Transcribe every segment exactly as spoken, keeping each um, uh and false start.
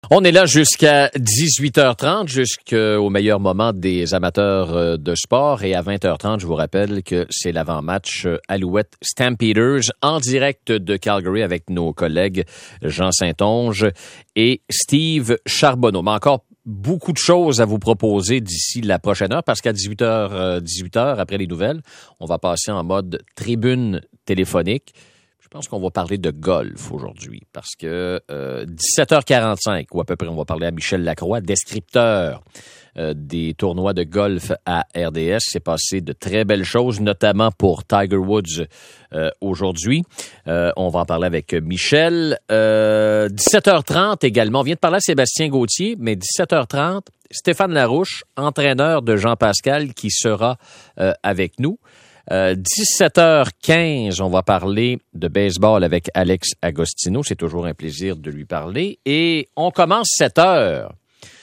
On est là jusqu'à dix-huit heures trente, jusqu'au meilleur moment des amateurs de sport. Et à vingt heures trente, je vous rappelle que c'est l'avant-match Alouette Stampeders en direct de Calgary avec nos collègues Jean Saint-Onge et Steve Charbonneau. Mais encore beaucoup de choses à vous proposer d'ici la prochaine heure parce qu'à dix-huit heures, dix-huit heures, après les nouvelles, on va passer en mode tribune téléphonique. Je pense qu'on va parler de golf aujourd'hui parce que euh, dix-sept heures quarante-cinq, ou à peu près, on va parler à Michel Lacroix, descripteur euh, des tournois de golf à R D S. C'est passé de très belles choses, notamment pour Tiger Woods euh, aujourd'hui. Euh, on va en parler avec Michel. Euh, dix-sept heures trente également, on vient de parler à Sébastien Gauthier, mais dix-sept heures trente, Stéphane Larouche, entraîneur de Jean Pascal, qui sera euh, avec nous. Euh, dix-sept heures quinze, on va parler de baseball avec Alex Agostino. C'est toujours un plaisir de lui parler. Et on commence sept heures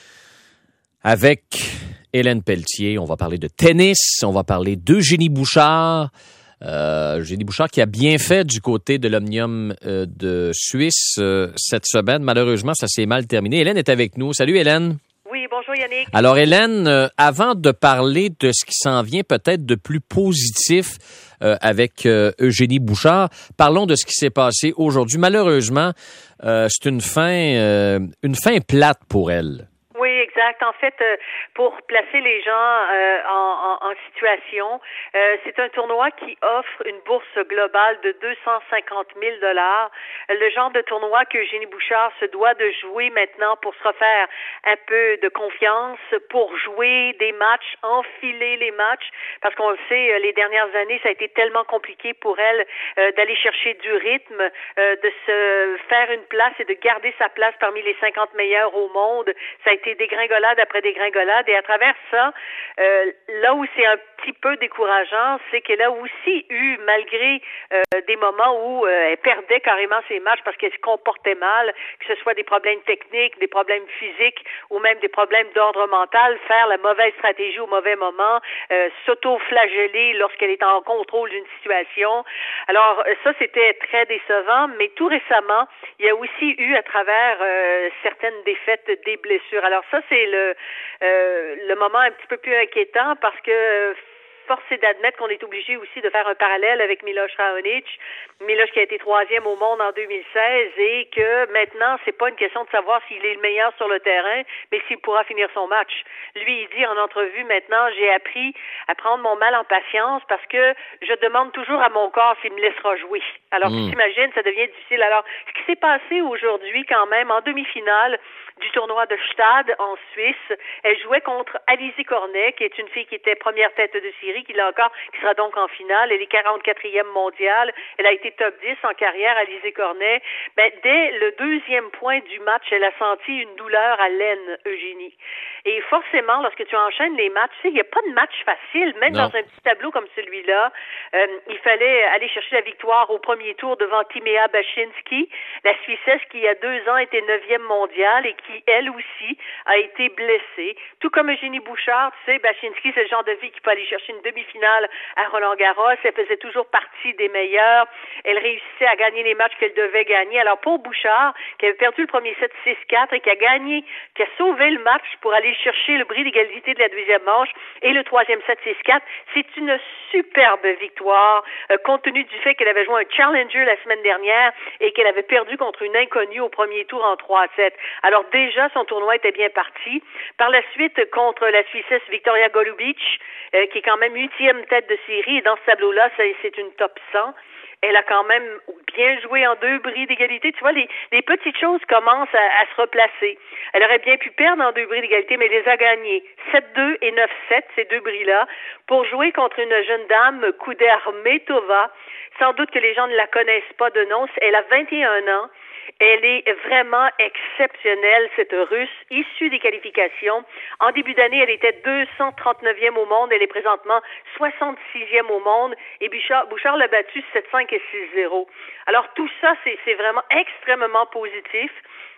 avec Hélène Pelletier. On va parler de tennis. On va parler d'Eugénie Bouchard. Euh, Eugénie Bouchard qui a bien fait du côté de l'Omnium euh, de Suisse euh, cette semaine. Malheureusement, ça s'est mal terminé. Hélène est avec nous. Salut Hélène. Oui, bonjour Yannick. Alors Hélène, euh, avant de parler de ce qui s'en vient peut-être de plus positif euh, avec euh, Eugénie Bouchard, parlons de ce qui s'est passé aujourd'hui. Malheureusement, euh, c'est une fin, euh, une fin plate pour elle. Oui, exact. En fait, euh, pour placer les gens euh, en, en, en situation, euh, c'est un tournoi qui offre une bourse globale de deux cent cinquante mille dollars. Le genre de tournoi que Eugénie Bouchard se doit de jouer maintenant pour se refaire un peu de confiance, pour jouer des matchs, enfiler les matchs, parce qu'on le sait, les dernières années, ça a été tellement compliqué pour elle euh, d'aller chercher du rythme, euh, de se faire une place et de garder sa place parmi les cinquante meilleurs au monde. Ça a été dégringolade après dégringolade, et à travers ça, euh, là où c'est un petit peu décourageant, c'est qu'elle a aussi eu, malgré euh, des moments où euh, elle perdait carrément ses matchs parce qu'elle se comportait mal, que ce soit des problèmes techniques, des problèmes physiques ou même des problèmes d'ordre mental, faire la mauvaise stratégie au mauvais moment, euh, s'auto-flageller lorsqu'elle est en contrôle d'une situation. Alors ça, c'était très décevant, mais tout récemment, il y a aussi eu à travers euh, certaines défaites des blessures. Alors ça, c'est le euh, le moment un petit peu plus inquiétant parce que force est d'admettre qu'on est obligé aussi de faire un parallèle avec Miloš Raonic. Miloš qui a été troisième au monde en deux mille seize et que maintenant, c'est pas une question de savoir s'il est le meilleur sur le terrain, mais s'il pourra finir son match. Lui, il dit en entrevue maintenant, j'ai appris à prendre mon mal en patience parce que je demande toujours à mon corps s'il me laissera jouer. Alors, mmh. tu t'imagines, ça devient difficile. Alors, ce qui s'est passé aujourd'hui quand même, en demi-finale du tournoi de Stade en Suisse, elle jouait contre Alizé Cornet, qui est une fille qui était première tête de série, qui là encore, qui sera donc en finale. Elle est quarante-quatrième mondiale. Elle a été top dix en carrière, Alizé Cornet. Ben, dès le deuxième point du match, elle a senti une douleur à l'aine, Eugénie. Et forcément, lorsque tu enchaînes les matchs, tu sais, il n'y a pas de match facile, même non. Dans un petit tableau comme celui-là. Euh, il fallait aller chercher la victoire au premier tour devant Timea Bacsinszky, la Suissesse qui, il y a deux ans, était neuvième mondiale et qui, elle aussi, a été blessée. Tout comme Eugénie Bouchard, tu sais, Bacsinszky, c'est le genre de fille qui peut aller chercher une demi-finale à Roland-Garros. Elle faisait toujours partie des meilleures. Elle réussissait à gagner les matchs qu'elle devait gagner. Alors, pour Bouchard, qui avait perdu le premier set six quatre et qui a gagné, qui a sauvé le match pour aller chercher le bris d'égalité de la deuxième manche et le troisième set six quatre, c'est une superbe victoire, euh, compte tenu du fait qu'elle avait joué un challenger la semaine dernière et qu'elle avait perdu contre une inconnue au premier tour en trois sept. Alors, déjà, son tournoi était bien parti. Par la suite, contre la Suissesse Victoria Golubic, euh, qui est quand même huitième tête de série, et dans ce tableau-là, c'est, c'est une top cent. Elle a quand même bien joué en deux bris d'égalité. Tu vois, les, les petites choses commencent à, à se replacer. Elle aurait bien pu perdre en deux bris d'égalité, mais elle les a gagnés. sept deux et neuf sept, ces deux bris-là, pour jouer contre une jeune dame, Kudermetova. Sans doute que les gens ne la connaissent pas de nom. Elle a vingt et un ans. Elle est vraiment exceptionnelle, cette Russe, issue des qualifications. En début d'année, elle était deux cent trente-neuvième au monde. Elle est présentement soixante-sixième au monde. Et Bouchard, Bouchard l'a battue sept cinq et six zéro. Alors, tout ça, c'est, c'est vraiment extrêmement positif.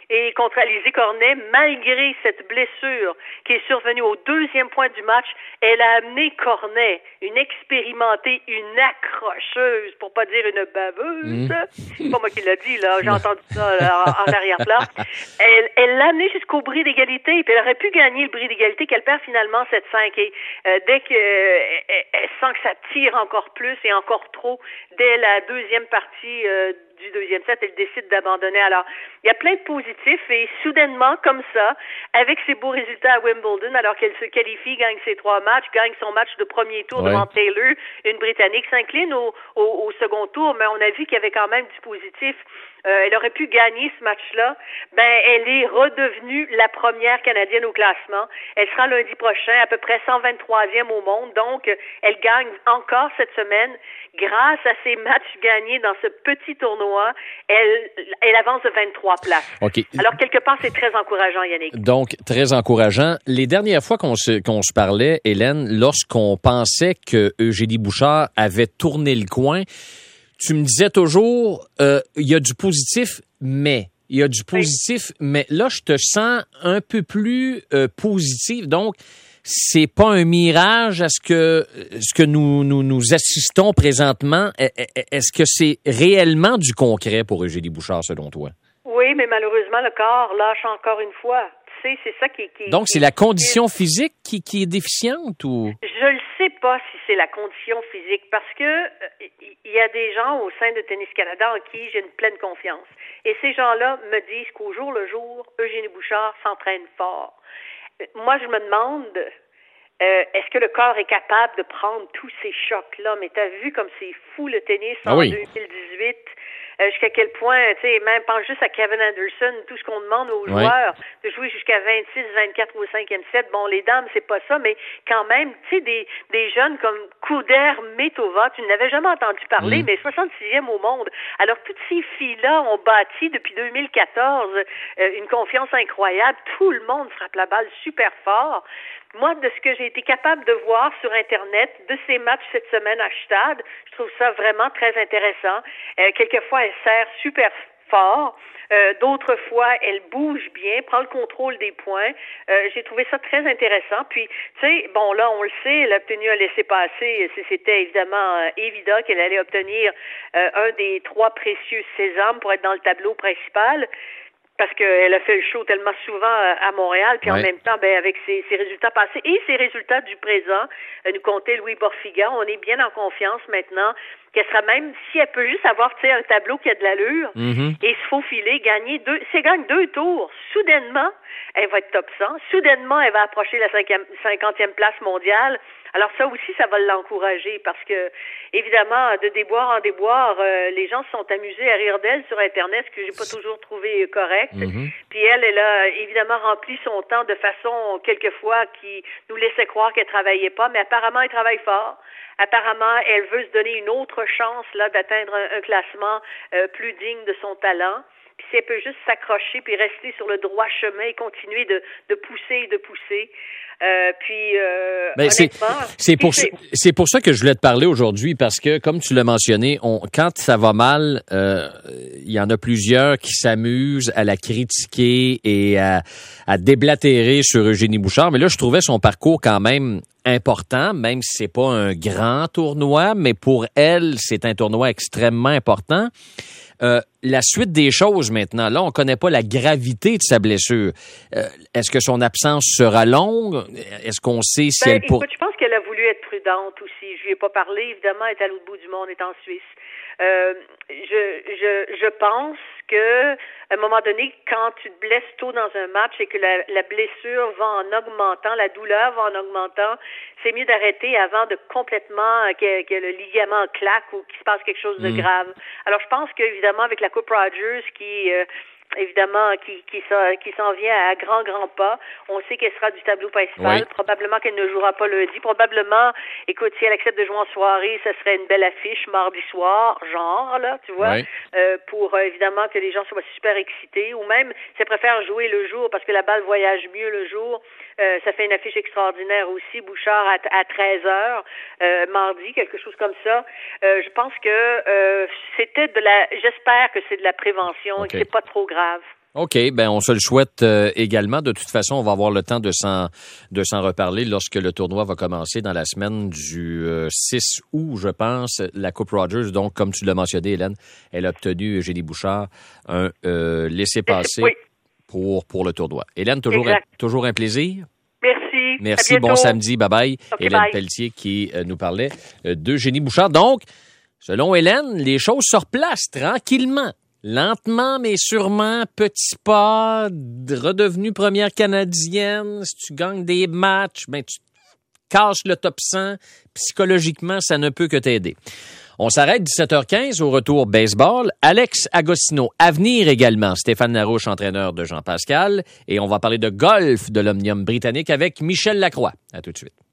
Et contre Alizé Cornet, malgré cette blessure qui est survenue au deuxième point du match, elle a amené Cornet, une expérimentée, une accrocheuse, pour pas dire une baveuse. Mmh. C'est pas moi qui l'a dit, là. J'ai entendu ça là, en, en arrière-plan. Elle, elle l'a amené jusqu'au bris d'égalité, puis elle aurait pu gagner le bris d'égalité qu'elle perd finalement sept cinq. Et euh, dès que euh, elle, elle sent que ça tire encore plus et encore trop, dès la deuxième partie euh, du deuxième set, elle décide d'abandonner. Alors, il y a plein de positifs et soudainement, comme ça, avec ses beaux résultats à Wimbledon, alors qu'elle se qualifie, gagne ses trois matchs, gagne son match de premier tour ouais. devant Taylor, une Britannique, s'incline au, au, au second tour, mais on a vu qu'il y avait quand même du positif. Euh, elle aurait pu gagner ce match-là. Ben, elle est redevenue la première Canadienne au classement. Elle sera lundi prochain à peu près cent vingt-troisième au monde. Donc, elle gagne encore cette semaine. Grâce à ses matchs gagnés dans ce petit tournoi, elle, elle avance de vingt-trois places. Okay. Alors, quelque part, c'est très encourageant, Yannick. Donc, très encourageant. Les dernières fois qu'on se, qu'on se parlait, Hélène, lorsqu'on pensait que Eugénie Bouchard avait tourné le coin, tu me disais toujours, euh, il y a du positif, mais... Il y a du positif, oui. Mais là, je te sens un peu plus euh, positif. Donc, c'est pas un mirage à ce que ce que nous nous, nous assistons présentement. Est-ce que c'est réellement du concret pour Eugénie Bouchard, selon toi? Oui, mais malheureusement, le corps lâche encore une fois. Tu sais, c'est ça qui... qui Donc, qui, c'est la condition physique qui, qui est déficiente ou... Je ne sais pas si c'est la condition physique parce que il euh, y a des gens au sein de Tennis Canada en qui j'ai une pleine confiance. Et ces gens-là me disent qu'au jour le jour, Eugénie Bouchard s'entraîne fort. Moi, je me demande, euh, est-ce que le corps est capable de prendre tous ces chocs-là? Mais t'as vu comme c'est fou le tennis en ah oui. deux mille dix-huit, euh, jusqu'à quel point, tu sais, même pense juste à Kevin Anderson, tout ce qu'on demande aux oui. joueurs, de jouer jusqu'à vingt-six vingt-quatre au cinquième set. Bon, les dames, c'est pas ça, mais quand même, tu sais, des, des jeunes comme Kudermetova, tu n'avais jamais entendu parler, mm. mais soixante-sixième au monde. Alors, toutes ces filles-là ont bâti depuis deux mille quatorze euh, une confiance incroyable. Tout le monde frappe la balle super fort. Moi, de ce que j'ai été capable de voir sur Internet, de ces matchs cette semaine à Stade, je trouve ça vraiment très intéressant. Euh, quelquefois, elle sert super fort. Euh, d'autres fois, elle bouge bien, prend le contrôle des points. Euh, j'ai trouvé ça très intéressant. Puis, tu sais, bon, là, on le sait, elle a obtenu un laissez-passer. C'était évidemment euh, évident qu'elle allait obtenir euh, un des trois précieux sésames pour être dans le tableau principal. Parce qu'elle a fait le show tellement souvent à Montréal, puis ouais. en même temps, ben avec ses, ses résultats passés et ses résultats du présent, euh, nous comptait Louis Borfiga, on est bien en confiance maintenant qu'elle sera même, si elle peut juste avoir, tu sais, un tableau qui a de l'allure mm-hmm. et se faufiler, gagner deux, si elle gagne deux tours, soudainement, elle va être top cent, soudainement, elle va approcher la cinquantième place mondiale. Alors ça aussi, ça va l'encourager parce que, évidemment, de déboire en déboire, euh, les gens se sont amusés à rire d'elle sur Internet, ce que j'ai pas toujours trouvé correct. Mm-hmm. Puis elle, elle a évidemment rempli son temps de façon, quelquefois, qui nous laissait croire qu'elle travaillait pas, mais apparemment, elle travaille fort. Apparemment, elle veut se donner une autre chance là d'atteindre un, un classement euh, plus digne de son talent. Puis si elle peut juste s'accrocher puis rester sur le droit chemin et continuer de, de pousser et de pousser. Euh, puis euh, ben, honnêtement, c'est, c'est pour c'est... c'est pour ça que je voulais te parler aujourd'hui parce que comme tu l'as mentionné, on, quand ça va mal, il euh, y en a plusieurs qui s'amusent à la critiquer et à, à déblatérer sur Eugénie Bouchard. Mais là, je trouvais son parcours quand même important, même si c'est pas un grand tournoi, mais pour elle, c'est un tournoi extrêmement important. Euh, la suite des choses maintenant, là, on connaît pas la gravité de sa blessure. Euh, est-ce que son absence sera longue? Est-ce qu'on sait si ben, elle... Pour... Écoute, je pense qu'elle a voulu être prudente aussi. Je lui ai pas parlé, évidemment, elle est à l'autre bout du monde, elle est en Suisse. Euh, je, je, je pense que, à un moment donné, quand tu te blesses tôt dans un match et que la, la blessure va en augmentant, la douleur va en augmentant, c'est mieux d'arrêter avant de complètement que, que le ligament claque ou qu'il se passe quelque chose de mmh. grave. Alors, je pense qu'évidemment, avec la Coupe Rogers qui... Euh, évidemment, qui, qui, s'en, qui s'en vient à grand, grand pas. On sait qu'elle sera du tableau principal. Oui. Probablement qu'elle ne jouera pas lundi. Probablement, écoute, si elle accepte de jouer en soirée, ça serait une belle affiche mardi soir, genre, là, tu vois, oui. euh, pour euh, évidemment que les gens soient super excités. Ou même, si elle préfère jouer le jour parce que la balle voyage mieux le jour, euh, ça fait une affiche extraordinaire aussi. Bouchard à, à treize heures, euh, mardi, quelque chose comme ça. Euh, je pense que euh, c'était de la... J'espère que c'est de la prévention okay. et que c'est pas trop grave. OK, ben on se le souhaite euh, également. De toute façon, on va avoir le temps de s'en de s'en reparler lorsque le tournoi va commencer dans la semaine du euh, six août, je pense, la Coupe Rogers. Donc, comme tu l'as mentionné, Hélène, elle a obtenu, Eugénie Bouchard, un euh, laissez-passer oui. pour pour le tournoi. Hélène, toujours un, toujours un plaisir. Merci. Merci, bon samedi, bye-bye. Okay, Hélène bye. Pelletier qui euh, nous parlait euh, d'Eugénie Bouchard. Donc, selon Hélène, les choses se replacent tranquillement. Lentement, mais sûrement, petit pas, redevenu première canadienne. Si tu gagnes des matchs, ben tu casses le top cent. Psychologiquement, ça ne peut que t'aider. On s'arrête dix-sept heures quinze au retour baseball. Alex Agostino, à venir également. Stéphane Larouche, entraîneur de Jean Pascal. Et on va parler de golf de l'Omnium britannique avec Michel Lacroix. À tout de suite.